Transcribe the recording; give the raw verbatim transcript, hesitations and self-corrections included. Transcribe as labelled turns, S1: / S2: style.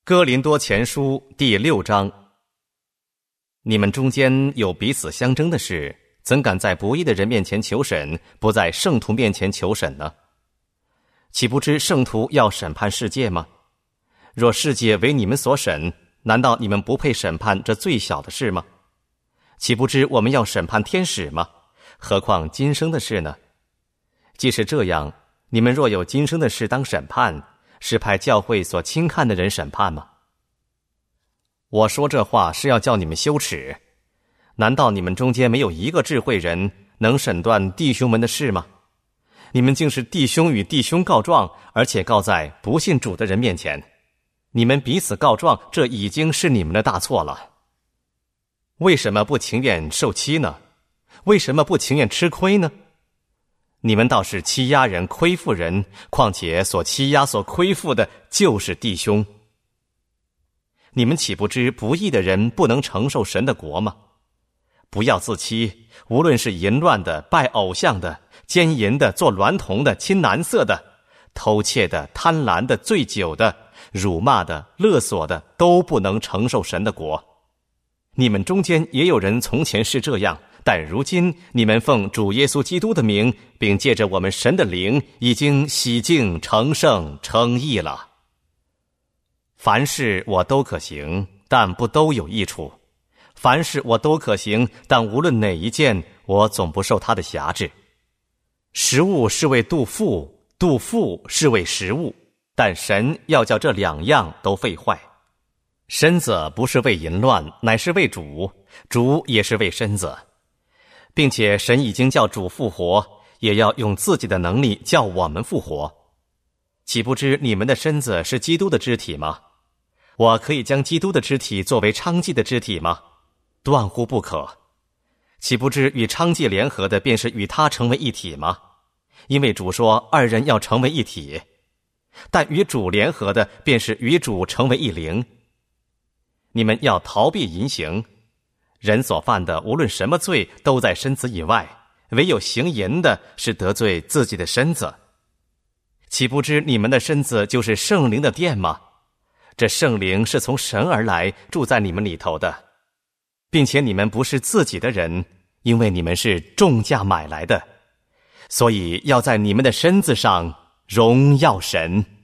S1: 哥林多前书第六章。你们中间有彼此相争的事，怎敢在不义的人面前求审，不在圣徒面前求审呢？岂不知圣徒要审判世界吗？若世界为你们所审，难道你们不配审判这最小的事吗？岂不知我们要审判天使吗？何况今生的事呢？既是这样，你们若有今生的事当审判，是派教会所轻看的人审判吗？我说这话是要叫你们羞耻。难道你们中间没有一个智慧人能审断弟兄们的事吗？你们竟是弟兄与弟兄告状，而且告在不信主的人面前。你们彼此告状，这已经是你们的大错了。为什么不情愿受欺呢？为什么不情愿吃亏呢？你们倒是欺压人、亏负人，况且所欺压、所亏负的就是弟兄。你们岂不知不义的人不能承受神的国吗？不要自欺，无论是淫乱的、拜偶像的、奸淫的、做娈童的、亲男色的、偷窃的、贪婪的、醉酒的、辱骂的、勒索的，都不能承受神的国。你们中间也有人从前是这样，但如今你们奉主耶稣基督的名，并借着我们神的灵，已经洗净、成圣、称义了。凡事我都可行，但不都有益处；凡事我都可行，但无论哪一件，我总不受他的辖制。食物是为肚腹，肚腹是为食物，但神要叫这两样都废坏。身子不是为淫乱，乃是为主，主也是为身子。并且神已经叫主复活，也要用自己的能力叫我们复活。岂不知你们的身子是基督的肢体吗？我可以将基督的肢体作为娼妓的肢体吗？断乎不可。岂不知与娼妓联合的便是与他成为一体吗？因为主说二人要成为一体。但与主联合的便是与主成为一灵。你们要逃避淫行。人所犯的无论什么罪都在身子以外，唯有行淫的是得罪自己的身子。岂不知你们的身子就是圣灵的殿吗？这圣灵是从神而来，住在你们里头的，并且你们不是自己的人，因为你们是重价买来的，所以要在你们的身子上荣耀神。